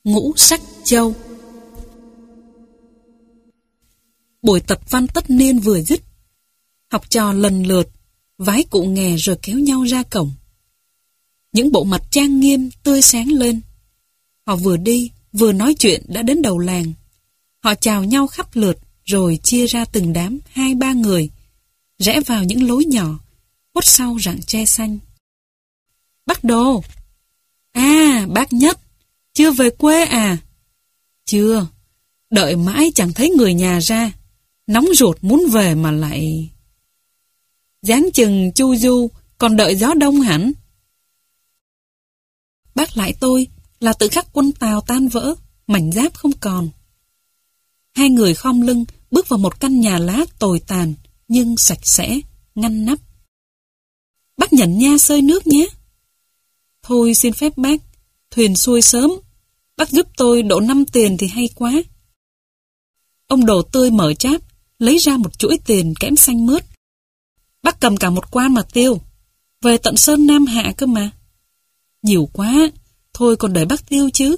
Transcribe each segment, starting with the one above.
Ngũ sắc châu. Buổi tập văn tất niên vừa dứt, học trò lần lượt vái cụ nghè rồi kéo nhau ra cổng. Những bộ mặt trang nghiêm tươi sáng lên. Họ vừa đi vừa nói chuyện đã đến đầu làng. Họ chào nhau khắp lượt rồi chia ra từng đám 2-3 người, rẽ vào những lối nhỏ khuất sau rặng tre xanh. Bác Đồ. À, bác Nhất, chưa về quê à? Chưa, đợi mãi chẳng thấy người nhà ra. Nóng ruột muốn về mà lại... Dáng chừng chu du, còn đợi gió đông hẳn. Bác lại tôi là tự khắc quân Tào tan vỡ, mảnh giáp không còn. Hai người khom lưng bước vào một căn nhà lá tồi tàn nhưng sạch sẽ, ngăn nắp. Bác nhận nha xơi nước nhé. Thôi xin phép bác, thuyền xuôi sớm, bác giúp tôi đổ 5 tiền thì hay quá. Ông Đồ tươi mở cháp, lấy ra một chuỗi tiền kẽm xanh mướt. Bác cầm cả một quan mà tiêu, về tận Sơn Nam Hạ cơ mà. Nhiều quá, thôi còn đợi bác tiêu chứ.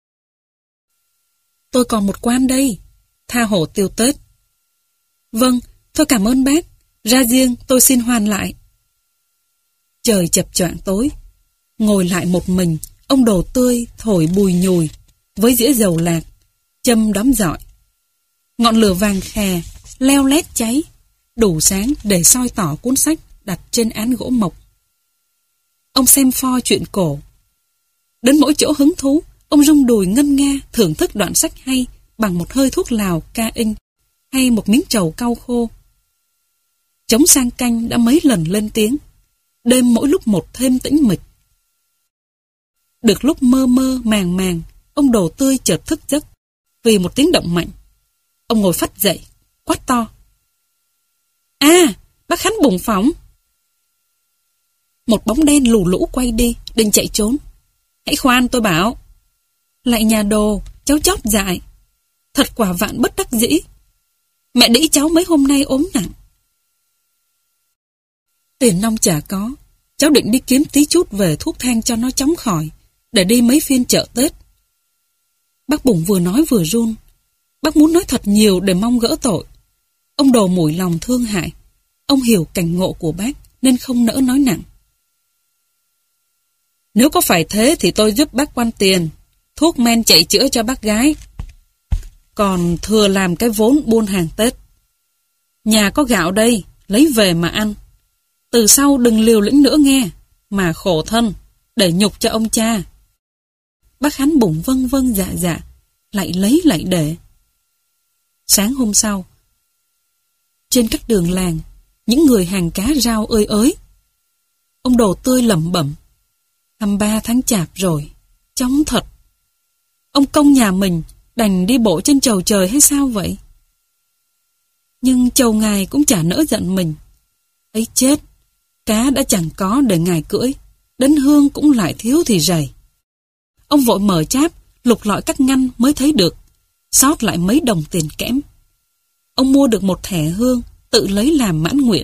Tôi còn một quan đây, tha hồ tiêu Tết. Vâng, thôi cảm ơn bác, ra riêng tôi xin hoàn lại. Trời chập choạng tối, ngồi lại một mình, ông Đồ tươi thổi bùi nhùi với dĩa dầu lạc, châm đóm dọi. Ngọn lửa vàng khè, leo lét cháy, đủ sáng để soi tỏ cuốn sách đặt trên án gỗ mộc. Ông xem pho chuyện cổ. Đến mỗi chỗ hứng thú, ông rung đùi ngân nga thưởng thức đoạn sách hay bằng một hơi thuốc lào ca in hay một miếng trầu cau khô. Trống sang canh đã mấy lần lên tiếng, đêm mỗi lúc một thêm tĩnh mịch. Được lúc mơ mơ màng màng, ông Đồ tươi chợt thức giấc vì một tiếng động mạnh. Ông ngồi phắt dậy, quát to. À, bác Khánh bùng phỏng. Một bóng đen lù lũ quay đi, định chạy trốn. Hãy khoan tôi bảo. Lại nhà Đồ, cháu chót dại. Thật quả vạn bất đắc dĩ. Mẹ đĩ cháu mấy hôm nay ốm nặng. Tiền nong chả có, cháu định đi kiếm tí chút về thuốc thang cho nó chóng khỏi, để đi mấy phiên chợ Tết. Bác Bùng vừa nói vừa run. Bác muốn nói thật nhiều để mong gỡ tội. Ông Đồ mủi lòng thương hại. Ông hiểu cảnh ngộ của bác nên không nỡ nói nặng. Nếu có phải thế thì tôi giúp bác quan tiền, thuốc men chạy chữa cho bác gái. Còn thừa làm cái vốn buôn hàng Tết. Nhà có gạo đây, lấy về mà ăn. Từ sau đừng liều lĩnh nữa nghe, mà khổ thân, để nhục cho ông cha. Bác Khánh Bùng vâng vâng dạ dạ, lại lấy lại để. Sáng hôm sau, trên các đường làng, những người hàng cá rau ơi ới. Ông Đồ tươi lẩm bẩm. 23 tháng chạp rồi, chóng thật. Ông công nhà mình đành đi bộ trên chầu trời hay sao vậy? Nhưng chầu ngài cũng chả nỡ giận mình. Ấy chết, cá đã chẳng có để ngài cưỡi, đến hương cũng lại thiếu thì rầy. Ông vội mở cháp, lục lọi các ngăn mới thấy được, sót lại mấy đồng tiền kẽm. Ông mua được một thẻ hương, tự lấy làm mãn nguyện.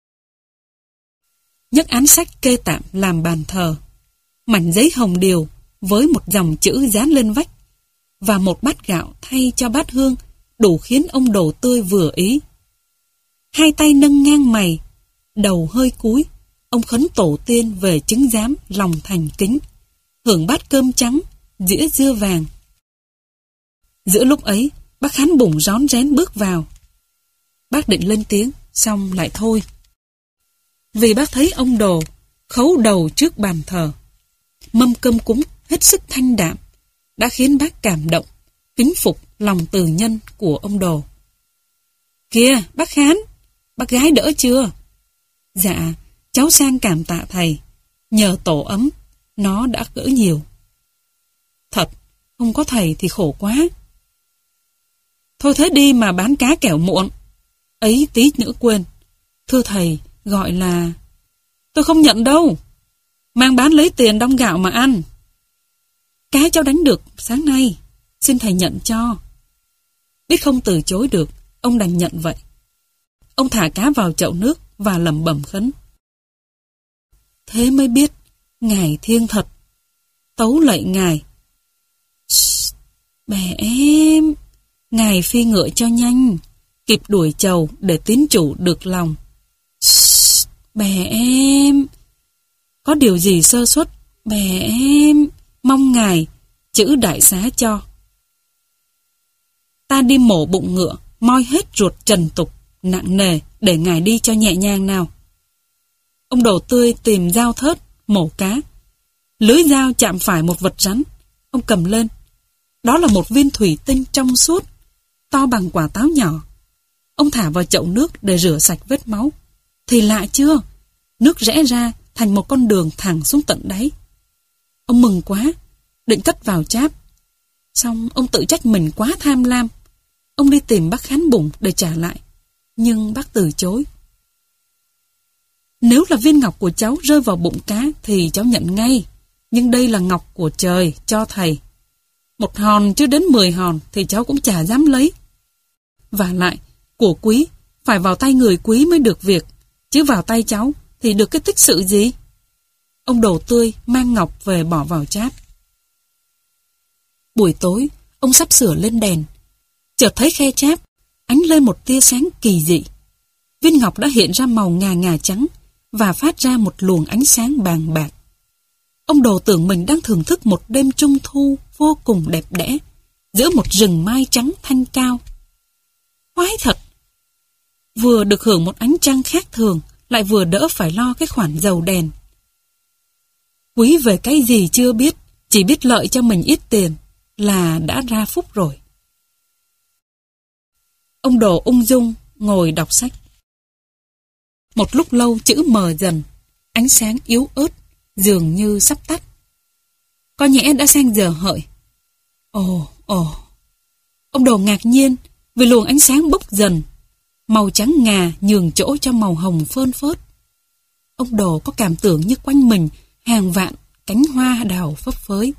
Nhấc án sách kê tạm làm bàn thờ, mảnh giấy hồng điều với một dòng chữ dán lên vách và một bát gạo thay cho bát hương đủ khiến ông Đồ tươi vừa ý. Hai tay nâng ngang mày, đầu hơi cúi, ông khấn tổ tiên về chứng giám lòng thành kính, hưởng bát cơm trắng, dĩa dưa vàng. Giữa lúc ấy, bác Khánh Bùng rón rén bước vào. Bác định lên tiếng, xong lại thôi. Vì bác thấy ông Đồ khấu đầu trước bàn thờ, mâm cơm cúng hết sức thanh đạm, đã khiến bác cảm động, kính phục lòng từ nhân của ông Đồ. Kìa, bác Khánh, bác gái đỡ chưa? Dạ, cháu sang cảm tạ thầy, nhờ tổ ấm, nó đã gỡ nhiều. Thật, không có thầy thì khổ quá. Thôi thế đi mà bán cá kẻo muộn. Ấy tí nữa quên. Thưa thầy, gọi là... Tôi không nhận đâu. Mang bán lấy tiền đong gạo mà ăn. Cá cháu đánh được sáng nay, xin thầy nhận cho. Biết không từ chối được, ông đành nhận vậy. Ông thả cá vào chậu nước và lẩm bẩm khấn. Thế mới biết, ngài thiêng thật. Tấu lạy ngài. Bè em, ngài phi ngựa cho nhanh, kịp đuổi chầu để tín chủ được lòng. Bè em, có điều gì sơ suất, bè em, mong ngài chữ đại xá cho. Ta đi mổ bụng ngựa, moi hết ruột trần tục, nặng nề, để ngài đi cho nhẹ nhàng nào. Ông Đồ Tươi tìm dao thớt, mổ cá. Lưới dao chạm phải một vật rắn. Ông cầm lên. Đó là một viên thủy tinh trong suốt, to bằng quả táo nhỏ. Ông thả vào chậu nước để rửa sạch vết máu. Thì lạ chưa? Nước rẽ ra thành một con đường thẳng xuống tận đáy. Ông mừng quá, định cất vào cháp. Xong ông tự trách mình quá tham lam. Ông đi tìm bác khán bụng để trả lại, nhưng bác từ chối. Nếu là viên ngọc của cháu rơi vào bụng cá thì cháu nhận ngay. Nhưng đây là ngọc của trời cho thầy. 1 hòn chứ đến 10 hòn thì cháu cũng chả dám lấy. Và lại, của quý phải vào tay người quý mới được việc, chứ vào tay cháu thì được cái tích sự gì? Ông Đồ Tươi mang ngọc về bỏ vào cháp. Buổi tối, ông sắp sửa lên đèn. Chợt thấy khe cháp ánh lên một tia sáng kỳ dị. Viên ngọc đã hiện ra màu ngà ngà trắng và phát ra một luồng ánh sáng bàng bạc. Ông Đồ tưởng mình đang thưởng thức một đêm trung thu vô cùng đẹp đẽ giữa một rừng mai trắng thanh cao. Khoái thật! Vừa được hưởng một ánh trăng khác thường, lại vừa đỡ phải lo cái khoản dầu đèn. Quý về cái gì chưa biết, chỉ biết lợi cho mình ít tiền là đã ra phúc rồi. Ông Đồ ung dung ngồi đọc sách. Một lúc lâu chữ mờ dần, ánh sáng yếu ớt, dường như sắp tắt. Có nhẽ đã sang giờ hợi. Ồ, Ông Đồ ngạc nhiên vì luồng ánh sáng bốc dần, màu trắng ngà nhường chỗ cho màu hồng phơn phớt. Ông Đồ có cảm tưởng như quanh mình hàng vạn cánh hoa đào phấp phới.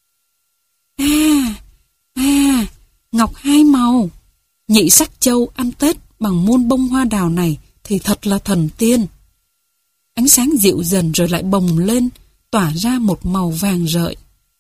Ngọc 2 màu. Nhị sắc châu ăn Tết bằng muôn bông hoa đào này thì thật là thần tiên. Ánh sáng dịu dần rồi lại bồng lên, tỏa ra một màu vàng rợi.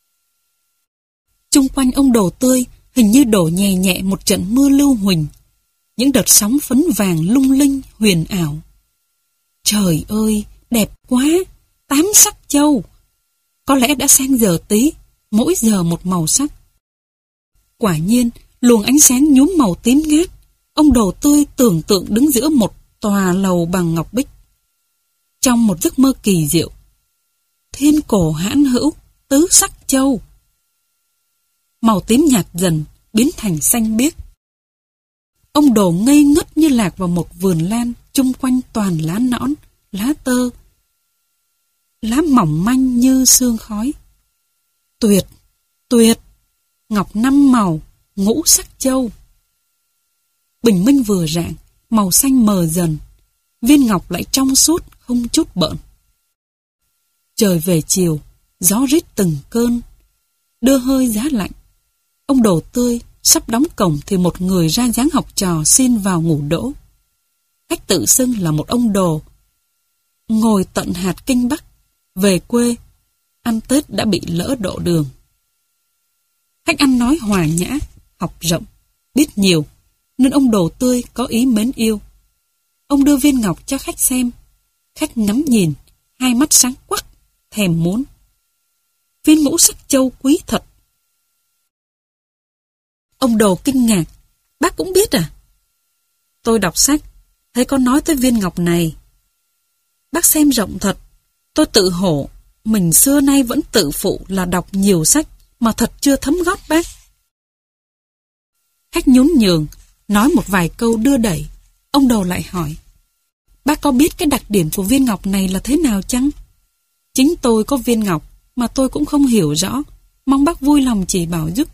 Chung quanh ông Đồ Tươi hình như đổ nhẹ nhẹ một trận mưa lưu huỳnh. Những đợt sóng phấn vàng lung linh huyền ảo. Trời ơi, đẹp quá! 8 sắc châu. Có lẽ đã sang giờ tí, mỗi giờ một màu sắc. Quả nhiên, luồng ánh sáng nhuốm màu tím ngát. Ông Đồ Tươi tưởng tượng đứng giữa một tòa lầu bằng ngọc bích. Trong một giấc mơ kỳ diệu. Thiên cổ hãn hữu, tứ sắc châu. Màu tím nhạt dần, biến thành xanh biếc. Ông Đồ ngây ngất như lạc vào một vườn lan, chung quanh toàn lá nõn, lá tơ, lá mỏng manh như sương khói. Tuyệt, tuyệt, ngọc 5 màu, ngũ sắc châu. Bình minh vừa rạng, màu xanh mờ dần, viên ngọc lại trong suốt, không chút bợn. Trời về chiều, gió rít từng cơn, đưa hơi giá lạnh. Ông Đồ Tươi sắp đóng cổng thì một người ra dáng học trò xin vào ngủ đỗ. Khách tự xưng là một ông Đồ, ngồi tận hạt Kinh Bắc, về quê, ăn Tết đã bị lỡ độ đường. Khách ăn nói hòa nhã, học rộng, biết nhiều, nên ông Đồ Tươi có ý mến yêu. Ông đưa viên ngọc cho khách xem. Khách ngắm nhìn, hai mắt sáng quắc, thèm muốn. Viên ngũ sắc châu quý thật. Ông Đồ kinh ngạc. Bác cũng biết à? Tôi đọc sách, thấy có nói tới viên ngọc này. Bác xem rộng thật. Tôi tự hổ, mình xưa nay vẫn tự phụ là đọc nhiều sách mà thật chưa thấm gót bác. Khách nhún nhường, nói một vài câu đưa đẩy. Ông Đồ lại hỏi. Bác có biết cái đặc điểm của viên ngọc này là thế nào chăng? Chính tôi có viên ngọc mà tôi cũng không hiểu rõ. Mong bác vui lòng chỉ bảo giúp.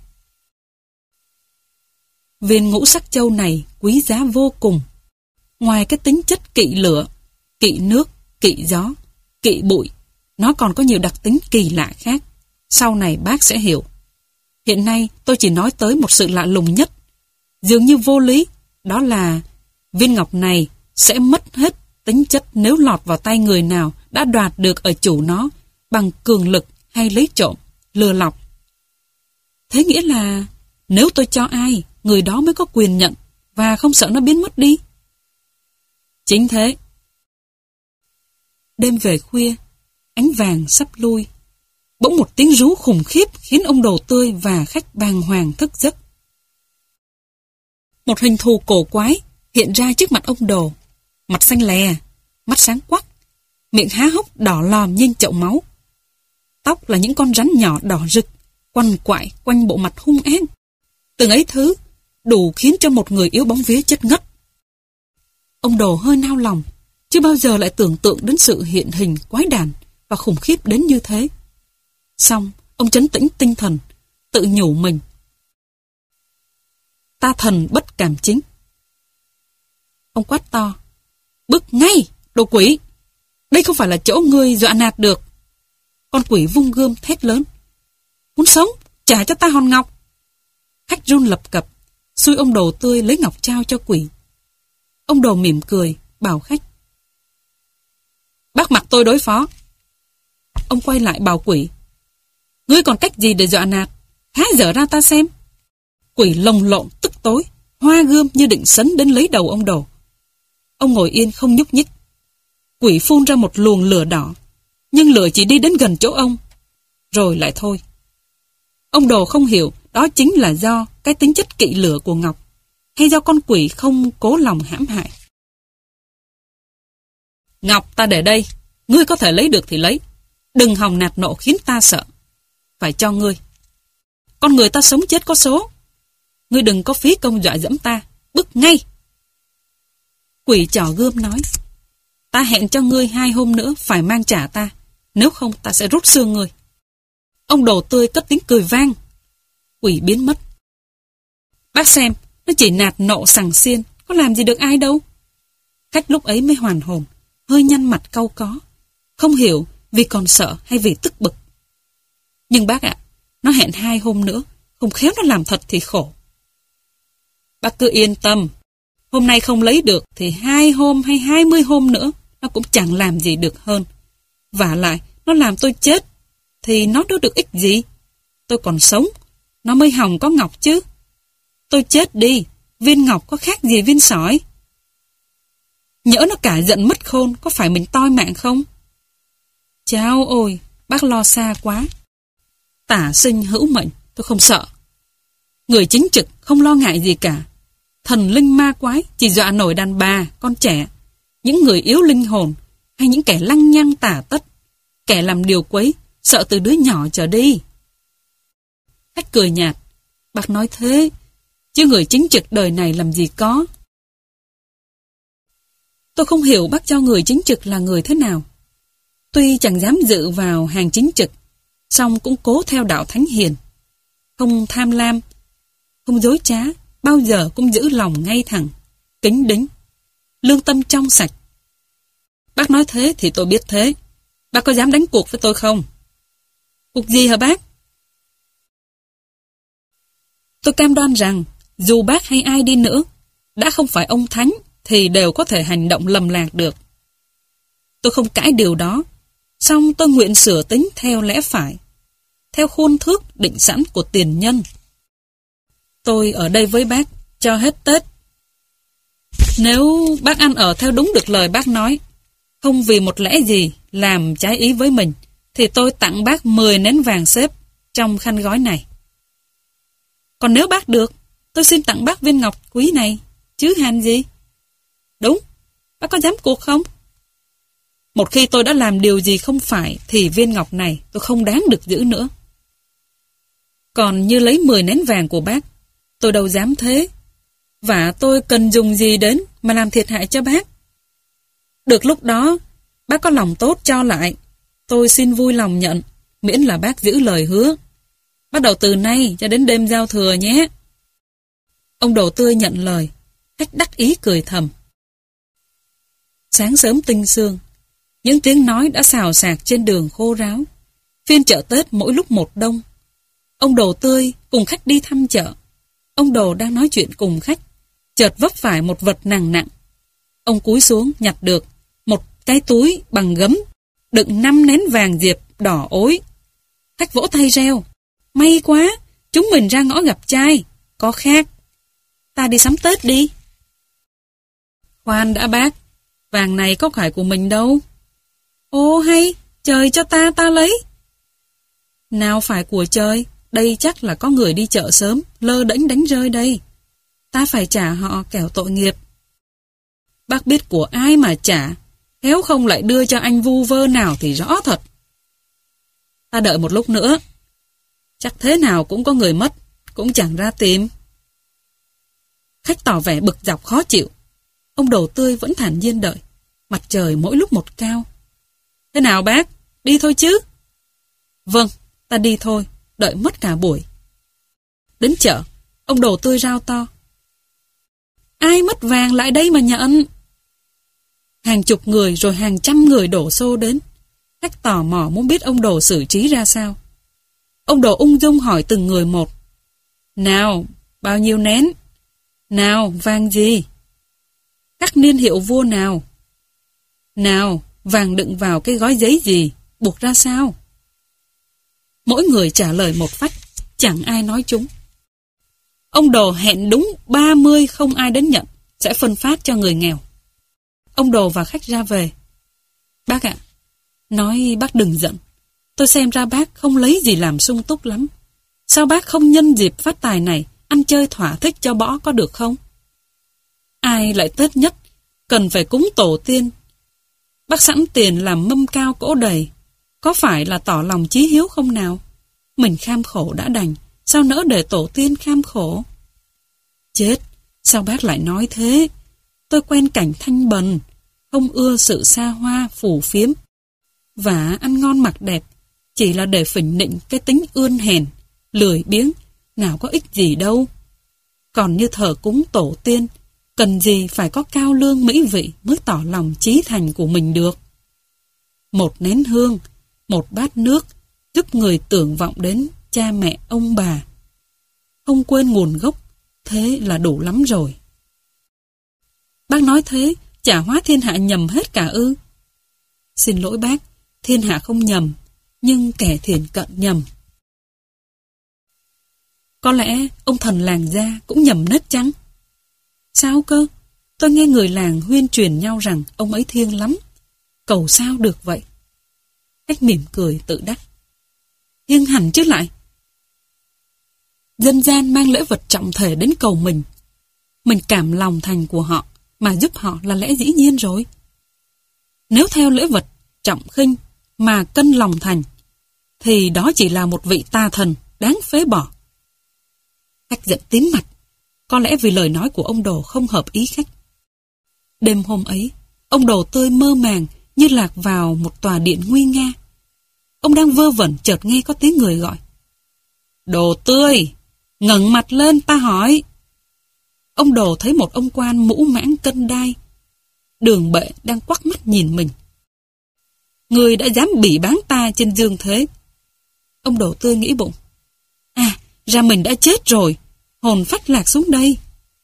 Viên ngũ sắc châu này quý giá vô cùng. Ngoài cái tính chất kỵ lửa, kỵ nước, kỵ gió, kỵ bụi, nó còn có nhiều đặc tính kỳ lạ khác. Sau này bác sẽ hiểu. Hiện nay tôi chỉ nói tới một sự lạ lùng nhất, dường như vô lý, đó là viên ngọc này sẽ mất hết tính chất nếu lọt vào tay người nào đã đoạt được ở chủ nó bằng cường lực hay lấy trộm, lừa lọc. Thế nghĩa là Nếu tôi cho ai, người đó mới có quyền nhận và không sợ nó biến mất đi. Chính thế. Đêm về khuya, ánh vàng sắp lui. Bỗng một tiếng rú khủng khiếp khiến ông Đồ Tươi và khách bàng hoàng thức giấc. Một hình thù cổ quái hiện ra trước mặt ông Đồ. Mặt xanh lè, mắt sáng quắc, miệng há hốc đỏ lòm như chậu máu. Tóc là những con rắn nhỏ đỏ rực, quằn quại quanh bộ mặt hung ác. Từng ấy thứ đủ khiến cho một người yếu bóng vía chết ngất. Ông Đồ hơi nao lòng, chưa bao giờ lại tưởng tượng đến sự hiện hình quái đản và khủng khiếp đến như thế. Xong, ông trấn tĩnh tinh thần, tự nhủ mình. Ta thần bất cảm chính. Ông quát to. Bước ngay, đồ quỷ! Đây không phải là chỗ ngươi dọa nạt được. Con quỷ vung gươm thét lớn. Muốn sống, trả cho ta hòn ngọc. Khách run lập cập, xui ông Đồ Tươi lấy ngọc trao cho quỷ. Ông Đồ mỉm cười, bảo khách. Bác mặc tôi đối phó. Ông quay lại bảo quỷ. Ngươi còn cách gì để dọa nạt? Há dở ra ta xem. Quỷ lồng lộn tức tối, hoa gươm như định sấn đến lấy đầu ông Đồ. Ông ngồi yên không nhúc nhích. Quỷ phun ra một luồng lửa đỏ, nhưng lửa chỉ đi đến gần chỗ ông, rồi lại thôi. Ông Đồ không hiểu đó chính là do cái tính chất kỵ lửa của ngọc, hay do con quỷ không cố lòng hãm hại. Ngọc ta để đây, ngươi có thể lấy được thì lấy. Đừng hòng nạt nộ khiến ta sợ. Phải cho ngươi. Con người ta sống chết có số. Ngươi đừng có phí công dọa dẫm ta. Bước ngay. Quỷ trỏ gươm nói. Ta hẹn cho ngươi 2 hôm nữa phải mang trả ta. Nếu không ta sẽ rút xương ngươi. Ông Đồ Tươi cất tiếng cười vang. Quỷ biến mất. Bác xem, nó chỉ nạt nộ sằng xiên, có làm gì được ai đâu. Khách lúc ấy mới hoàn hồn, hơi nhăn mặt cau có. Không hiểu vì còn sợ hay vì tức bực. Nhưng bác ạ, nó hẹn 2 hôm nữa, không khéo nó làm thật thì khổ. Bác cứ yên tâm, hôm nay không lấy được thì 2 hôm hay 20 hôm nữa, nó cũng chẳng làm gì được hơn. Vả lại, nó làm tôi chết, thì nó đâu được ích gì. Tôi còn sống, nó mới hòng có ngọc chứ. Tôi chết đi, viên ngọc có khác gì viên sỏi. Nhỡ nó cả giận mất khôn, có phải mình toi mạng không? Chao ôi, bác lo xa quá. Tả sinh hữu mệnh, tôi không sợ. Người chính trực không lo ngại gì cả. Thần linh ma quái chỉ dọa nổi đàn bà, con trẻ, những người yếu linh hồn, hay những kẻ lăng nhăng tả tất, kẻ làm điều quấy, sợ từ đứa nhỏ trở đi. Khách cười nhạt. Bác nói thế, chứ người chính trực đời này làm gì có. Tôi không hiểu bác cho người chính trực là người thế nào. Tuy chẳng dám dự vào hàng chính trực, song cũng cố theo đạo thánh hiền. Không tham lam, không dối trá, bao giờ cũng giữ lòng ngay thẳng, kính đính, lương tâm trong sạch. Bác nói thế thì tôi biết thế. Bác có dám đánh cuộc với tôi không? Cuộc gì hả bác? Tôi cam đoan rằng, dù bác hay ai đi nữa, đã không phải ông thánh, thì đều có thể hành động lầm lạc được. Tôi không cãi điều đó, song tôi nguyện sửa tính theo lẽ phải, theo khuôn thước định sẵn của tiền nhân. Tôi ở đây với bác, cho hết Tết. Nếu bác ăn ở theo đúng được lời bác nói, không vì một lẽ gì làm trái ý với mình, thì tôi tặng bác 10 nén vàng xếp trong khăn gói này. Còn nếu bác được, tôi xin tặng bác viên ngọc quý này, chứ hàn gì. Đúng, bác có dám cuộc không? Một khi tôi đã làm điều gì không phải, thì viên ngọc này tôi không đáng được giữ nữa. Còn như lấy 10 nén vàng của bác, tôi đâu dám thế. Và tôi cần dùng gì đến mà làm thiệt hại cho bác. Được lúc đó, bác có lòng tốt cho lại, tôi xin vui lòng nhận, miễn là bác giữ lời hứa. Bắt đầu từ nay cho đến đêm giao thừa nhé. Ông Đồ Tươi nhận lời, khách đắc ý cười thầm. Sáng sớm tinh sương, những tiếng nói đã xào xạc trên đường khô ráo. Phiên chợ Tết mỗi lúc một đông. Ông Đồ Tươi cùng khách đi thăm chợ. Ông Đồ đang nói chuyện cùng khách, chợt vấp phải một vật nặng nặng. Ông cúi xuống nhặt được một cái túi bằng gấm, đựng 5 nén vàng diệp đỏ ối. Khách vỗ tay reo. May quá, chúng mình ra ngõ gặp trai, có khác. Ta đi sắm Tết đi. Khoan đã bác, vàng này có phải của mình đâu. Ồ hay, trời cho ta lấy. Nào phải của trời, đây chắc là có người đi chợ sớm, lơ đễnh đánh rơi đây. Ta phải trả họ kẻo tội nghiệp. Bác biết của ai mà trả, khéo không lại đưa cho anh vu vơ nào thì rõ thật. Ta đợi một lúc nữa. Chắc thế nào cũng có người mất, cũng chẳng ra tìm. Khách tỏ vẻ bực dọc khó chịu. Ông Đồ Tươi vẫn thản nhiên đợi. Mặt trời mỗi lúc một cao. Thế nào bác, đi thôi chứ? Vâng, ta đi thôi, đợi mất cả buổi. Đến chợ, ông Đồ Tươi rao to. Ai mất vàng lại đây mà nhận? Hàng chục người rồi hàng trăm người đổ xô đến. Khách tò mò muốn biết ông Đồ xử trí ra sao. Ông Đồ ung dung hỏi từng người một. Nào, bao nhiêu nén? Nào, vàng gì? Các niên hiệu vua nào? Nào, vàng đựng vào cái gói giấy gì? Buộc ra sao? Mỗi người trả lời một phách, chẳng ai nói trúng. Ông Đồ hẹn đúng 30 không ai đến nhận, sẽ phân phát cho người nghèo. Ông Đồ và khách ra về. Bác ạ, nói bác đừng giận. Tôi xem ra bác không lấy gì làm sung túc lắm. Sao bác không nhân dịp phát tài này ăn chơi thỏa thích cho bỏ có được không? Ai lại Tết nhất, cần phải cúng tổ tiên. Bác sẵn tiền làm mâm cao cỗ đầy, có phải là tỏ lòng chí hiếu không nào? Mình kham khổ đã đành, sao nỡ để tổ tiên kham khổ? Chết, sao bác lại nói thế? Tôi quen cảnh thanh bần, không ưa sự xa hoa, phù phiếm. Và ăn ngon mặc đẹp, chỉ là để phỉnh nịnh cái tính ươn hèn, lười biếng, nào có ích gì đâu. Còn như thờ cúng tổ tiên, cần gì phải có cao lương mỹ vị mới tỏ lòng chí thành của mình được. Một nén hương, một bát nước, giúp người tưởng vọng đến cha mẹ ông bà. Không quên nguồn gốc, thế là đủ lắm rồi. Bác nói thế, chả hóa thiên hạ nhầm hết cả ư? Xin lỗi bác, thiên hạ không nhầm, nhưng kẻ thiển cận nhầm. Có lẽ ông thần làng gia cũng nhầm nết chăng? Sao cơ? Tôi nghe người làng huyên truyền nhau rằng ông ấy thiêng lắm. Cầu sao được vậy? Khách mỉm cười tự đắc. Thiêng hẳn chứ lại. Dân gian mang lễ vật trọng thể đến cầu mình. Mình cảm lòng thành của họ mà giúp họ là lẽ dĩ nhiên rồi. Nếu theo lễ vật trọng khinh mà cân lòng thành, thì đó chỉ là một vị tà thần đáng phế bỏ. Khách giận tím mặt, có lẽ vì lời nói của ông Đồ không hợp ý khách. Đêm hôm ấy, ông Đồ Tươi mơ màng như lạc vào một tòa điện nguy nga. Ông đang vơ vẩn chợt nghe có tiếng người gọi. Đồ Tươi, ngẩng mặt lên ta hỏi. Ông Đồ thấy một ông quan mũ mãng cân đai, đường bệ đang quắc mắt nhìn mình. Người đã dám bỉ báng ta trên dương thế. Ông Đồ Tươi nghĩ bụng. À, ra mình đã chết rồi, hồn phách lạc xuống đây.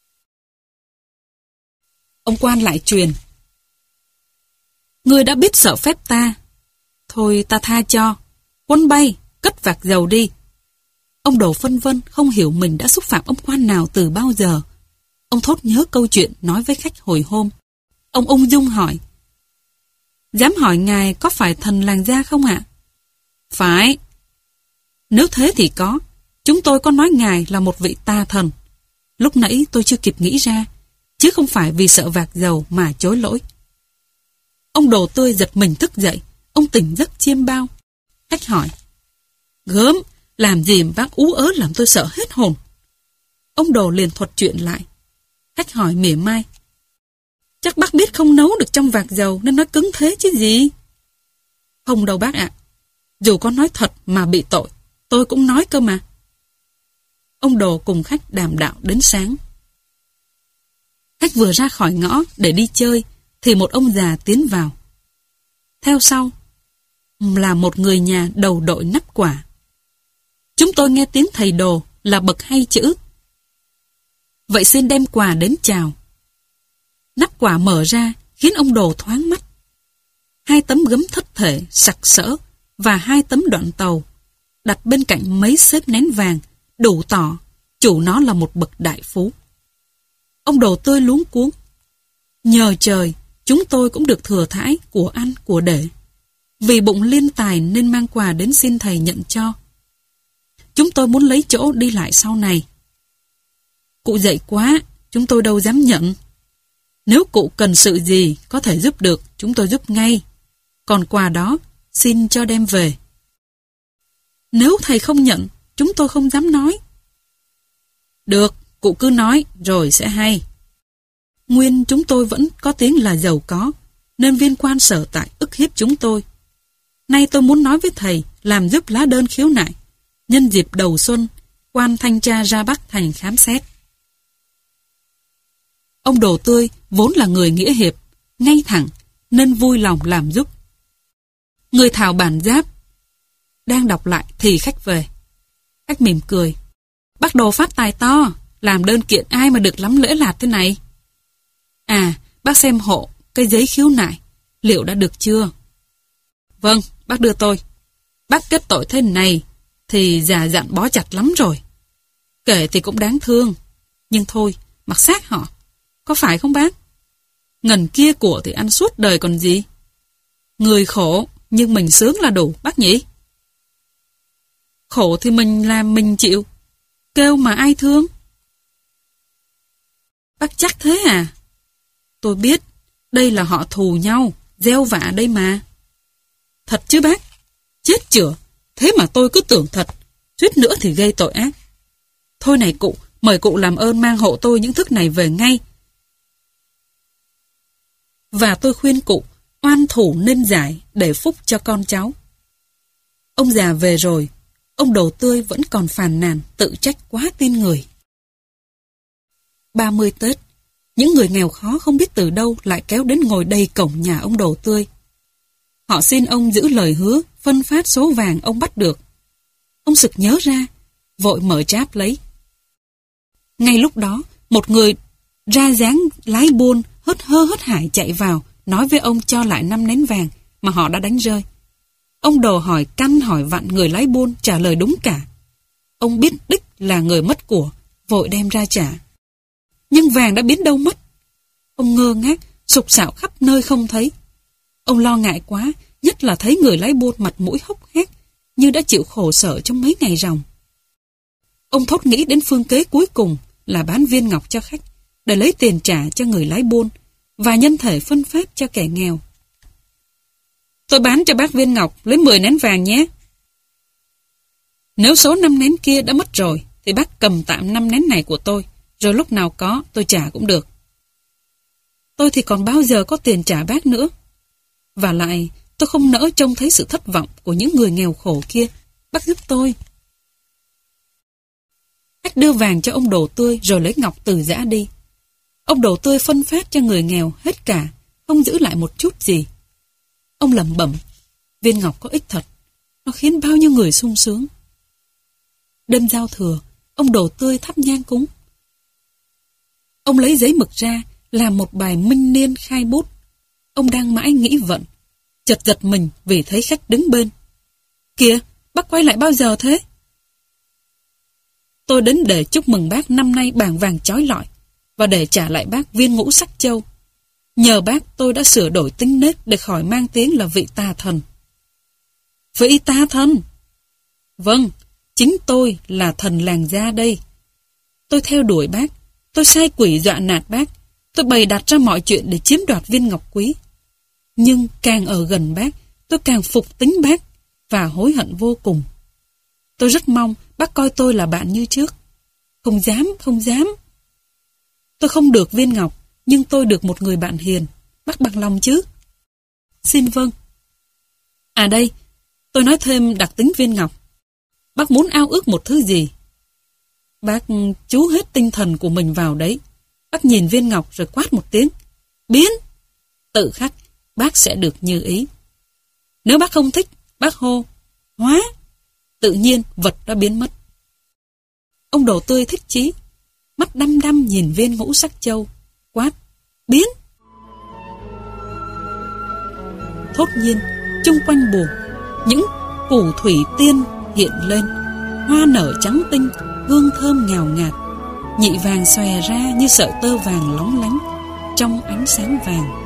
Ông quan lại truyền. Ngươi đã biết sợ phép ta. Thôi ta tha cho. Quân bay, cất vạc dầu đi. Ông Đồ phân vân không hiểu mình đã xúc phạm ông quan nào từ bao giờ. Ông thốt nhớ câu chuyện nói với khách hồi hôm. Ông ung dung hỏi. Dám hỏi ngài có phải thần làng gia không ạ? Phải. Nếu thế thì có. Chúng tôi có nói ngài là một vị tà thần. Lúc nãy tôi chưa kịp nghĩ ra, chứ không phải vì sợ vạc dầu mà chối lỗi. Ông Đồ Tươi giật mình thức dậy. Ông tỉnh giấc chiêm bao. Khách hỏi. Gớm, làm gì mà bác ú ớ làm tôi sợ hết hồn. Ông Đồ liền thuật chuyện lại. Khách hỏi mỉa mai. Chắc bác biết không nấu được trong vạc dầu nên nói cứng thế chứ gì? Không đâu bác ạ. Dù có nói thật mà bị tội, tôi cũng nói cơ mà. Ông Đồ cùng khách đàm đạo đến sáng. Khách vừa ra khỏi ngõ để đi chơi thì một ông già tiến vào. Theo sau là một người nhà đầu đội nắp quả. Chúng tôi nghe tiếng thầy Đồ là bậc hay chữ. Vậy xin đem quà đến chào. Nắp quả mở ra khiến ông Đồ thoáng mắt. 2 tấm gấm thất thể sặc sỡ và 2 tấm đoạn tàu đặt bên cạnh mấy xếp nén vàng đủ tỏ chủ nó là một bậc đại phú. Ông Đồ Tươi luống cuống. Nhờ trời, chúng tôi cũng được thừa thãi của ăn của để. Vì bụng liên tài nên mang quà đến xin thầy nhận cho. Chúng tôi muốn lấy chỗ đi lại sau này. Cụ dạy quá, chúng tôi đâu dám nhận. Nếu cụ cần sự gì có thể giúp được, chúng tôi giúp ngay. Còn quà đó, xin cho đem về. Nếu thầy không nhận, chúng tôi không dám nói. Được, cụ cứ nói, rồi sẽ hay. Nguyên chúng tôi vẫn có tiếng là giàu có, nên viên quan sở tại ức hiếp chúng tôi. Nay tôi muốn nói với thầy, làm giúp lá đơn khiếu nại. Nhân dịp đầu xuân, quan thanh tra ra Bắc Thành khám xét. Ông Đồ Tươi vốn là người nghĩa hiệp, ngay thẳng, nên vui lòng làm giúp. Người thảo bản giáp đang đọc lại thì khách về. Khách mỉm cười. Bác Đồ phát tài to, làm đơn kiện ai mà được lắm lễ lạt thế này. À, bác xem hộ cái giấy khiếu nại, liệu đã được chưa? Vâng, bác đưa tôi. Bác kết tội thế này thì già dặn bó chặt lắm rồi. Kể thì cũng đáng thương, nhưng thôi, mặc xác họ. Có phải không bác? Ngần kia của thì ăn suốt đời còn gì. Người khổ, nhưng mình sướng là đủ, bác nhỉ? Khổ thì mình làm mình chịu. Kêu mà ai thương? Bác chắc thế à? Tôi biết, đây là họ thù nhau, gieo vạ đây mà. Thật chứ bác? Chết chửa, thế mà tôi cứ tưởng thật, suýt nữa thì gây tội ác. Thôi này cụ, mời cụ làm ơn mang hộ tôi những thức này về ngay. Và tôi khuyên cụ, oan thủ nên giải để phúc cho con cháu. Ông già về rồi, ông Đồ Tươi vẫn còn phàn nàn, tự trách quá tin người. 30 Tết, những người nghèo khó không biết từ đâu lại kéo đến ngồi đầy cổng nhà ông Đồ Tươi. Họ xin ông giữ lời hứa, phân phát số vàng ông bắt được. Ông sực nhớ ra, vội mở tráp lấy. Ngay lúc đó, một người ra dáng lái buôn hớt hơ hớt hải chạy vào, nói với ông cho lại 5 nén vàng mà họ đã đánh rơi. Ông Đồ hỏi căn hỏi vặn người lái buôn trả lời đúng cả. Ông biết đích là người mất của, vội đem ra trả. Nhưng vàng đã biến đâu mất. Ông ngơ ngác, sục sạo khắp nơi không thấy. Ông lo ngại quá, nhất là thấy người lái buôn mặt mũi hốc hác, như đã chịu khổ sở trong mấy ngày ròng. Ông thốt nghĩ đến phương kế cuối cùng là bán viên ngọc cho khách, để lấy tiền trả cho người lái buôn, và nhân thể phân phát cho kẻ nghèo. Tôi bán cho bác viên ngọc, lấy 10 nén vàng nhé. Nếu số 5 nén kia đã mất rồi, thì bác cầm tạm 5 nén này của tôi, rồi lúc nào có tôi trả cũng được. Tôi thì còn bao giờ có tiền trả bác nữa. Và lại, tôi không nỡ trông thấy sự thất vọng của những người nghèo khổ kia. Bác giúp tôi. Khách đưa vàng cho ông Đồ Tươi rồi lấy ngọc từ giã đi. Ông Đồ Tươi phân phát cho người nghèo hết cả, không giữ lại một chút gì. Ông lẩm bẩm, viên ngọc có ích thật, nó khiến bao nhiêu người sung sướng. Đêm giao thừa, ông Đồ Tươi thắp nhang cúng. Ông lấy giấy mực ra, làm một bài minh niên khai bút. Ông đang mãi nghĩ vận, chợt giật mình vì thấy khách đứng bên. Kìa, bác quay lại bao giờ thế? Tôi đến để chúc mừng bác năm nay bảng vàng chói lọi, và để trả lại bác viên ngũ sắc châu. Nhờ bác tôi đã sửa đổi tính nết để khỏi mang tiếng là vị tà thần. Vị tà thần? Vâng, chính tôi là thần làng gia đây. Tôi theo đuổi bác, tôi sai quỷ dọa nạt bác, tôi bày đặt ra mọi chuyện để chiếm đoạt viên ngọc quý. Nhưng càng ở gần bác, tôi càng phục tính bác và hối hận vô cùng. Tôi rất mong bác coi tôi là bạn như trước. Không dám, không dám. Tôi không được viên ngọc, nhưng tôi được một người bạn hiền. Bác bằng lòng chứ? Xin vâng. À đây, tôi nói thêm đặc tính viên ngọc. Bác muốn ao ước một thứ gì? Bác chú hết tinh thần của mình vào đấy. Bác nhìn viên ngọc rồi quát một tiếng. Biến! Tự khắc, bác sẽ được như ý. Nếu bác không thích, bác hô. Hóa! Tự nhiên vật đã biến mất. Ông Đồ Tươi thích chí, mắt đăm đăm nhìn viên ngũ sắc châu, quát, biến! Thốt nhiên, chung quanh buồng, những phù thủy tiên hiện lên. hoa nở trắng tinh, hương thơm ngào ngạt. Nhị vàng xòe ra như sợi tơ vàng lóng lánh trong ánh sáng vàng.